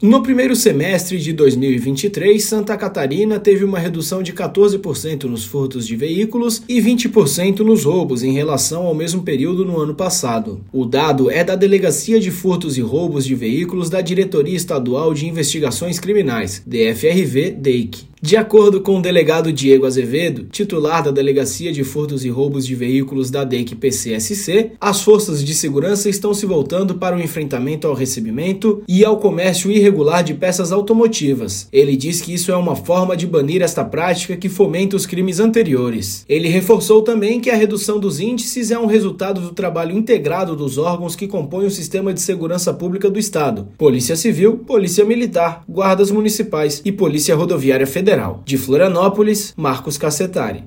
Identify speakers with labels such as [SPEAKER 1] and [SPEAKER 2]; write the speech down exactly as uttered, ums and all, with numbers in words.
[SPEAKER 1] No primeiro semestre de dois mil e vinte e três, Santa Catarina teve uma redução de quatorze por cento nos furtos de veículos e vinte por cento nos roubos em relação ao mesmo período no ano passado. O dado é da Delegacia de Furtos e Roubos de Veículos da Diretoria Estadual de Investigações Criminais, D F R V D E I C. De acordo com o delegado Diego Azevedo, titular da Delegacia de Furtos e Roubos de Veículos da D E I C P C S C, as forças de segurança estão se voltando para o enfrentamento ao recebimento e ao comércio irregular de peças automotivas. Ele diz que isso é uma forma de banir esta prática que fomenta os crimes anteriores. Ele reforçou também que a redução dos índices é um resultado do trabalho integrado dos órgãos que compõem o sistema de segurança pública do Estado: Polícia Civil, Polícia Militar, Guardas Municipais e Polícia Rodoviária Federal. De Florianópolis, Marcos Cassetari.